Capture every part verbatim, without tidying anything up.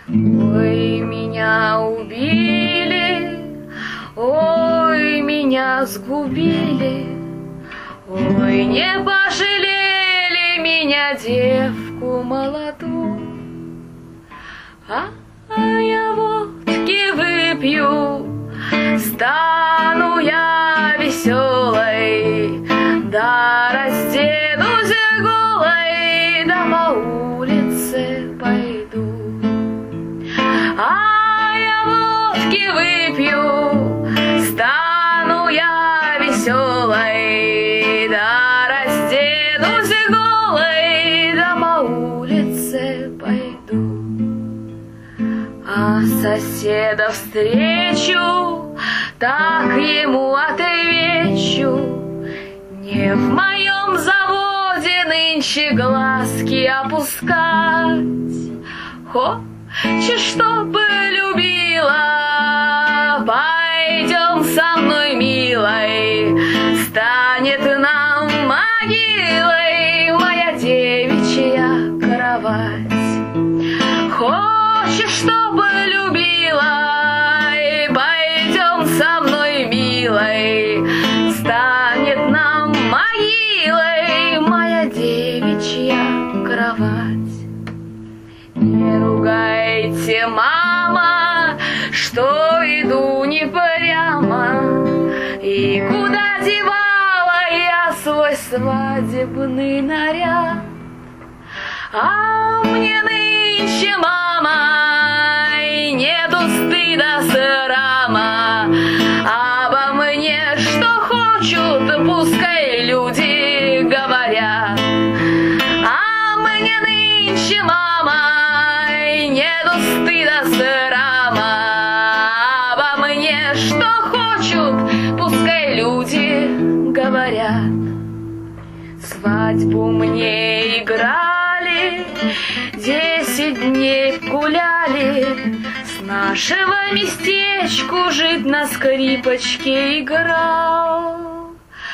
Ой, меня убили, ой, меня сгубили, ой, не пожалели меня, девку молодую. А я водки выпью, стану я веселой, да разденусь голой, да по улице пойду. А я водки выпью, стану я веселой, да разденусь голой, да по улице пойду. А соседа встречу, так ему отвечу: не в моем заводе нынче глазки опускать. Хочешь, чтобы любила, пойдем со мной, милой, станет нам могилой моя девичья кровать. Хочешь, чтобы любила, и пойдем со мной, милой, станет нам могилой моя девичья кровать. Не ругайте, мама, что иду не прямо, и куда девала я свой свадебный наряд. А мне нынче, мама, нету стыда, срама, обо мне что хочут, пускай люди говорят. А мне нынче, мама, нету стыда, срама, обо мне что хочут, пускай люди говорят. Свадьбу мне играли, десять дней гуляли, с нашего местечку жить на скрипочке играл.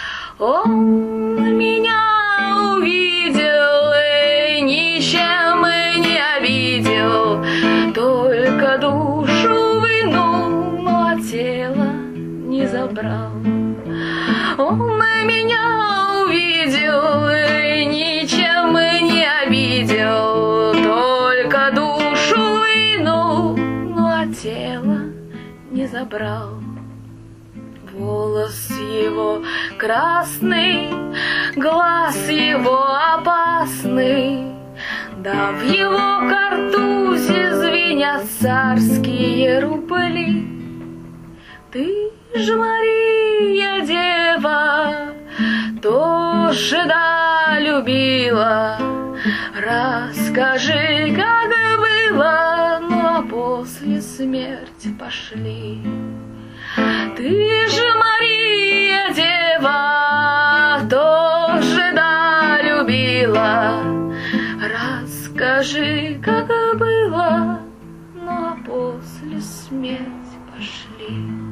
Он меня увидел и ничем не обидел, только душу вынул, но тело не забрал. Он меня увидел и ничем не обидел, только душу вынул, но тело не забрал. Волос его красный, глаз его опасный, да в его картузе звенят царские рубли. Ты ж, Мария, дева, тоже да любила, расскажи, как было, ну а после смерти пошли. Ты же, Мария, дева, тоже да любила, расскажи, как было, ну а после смерти пошли.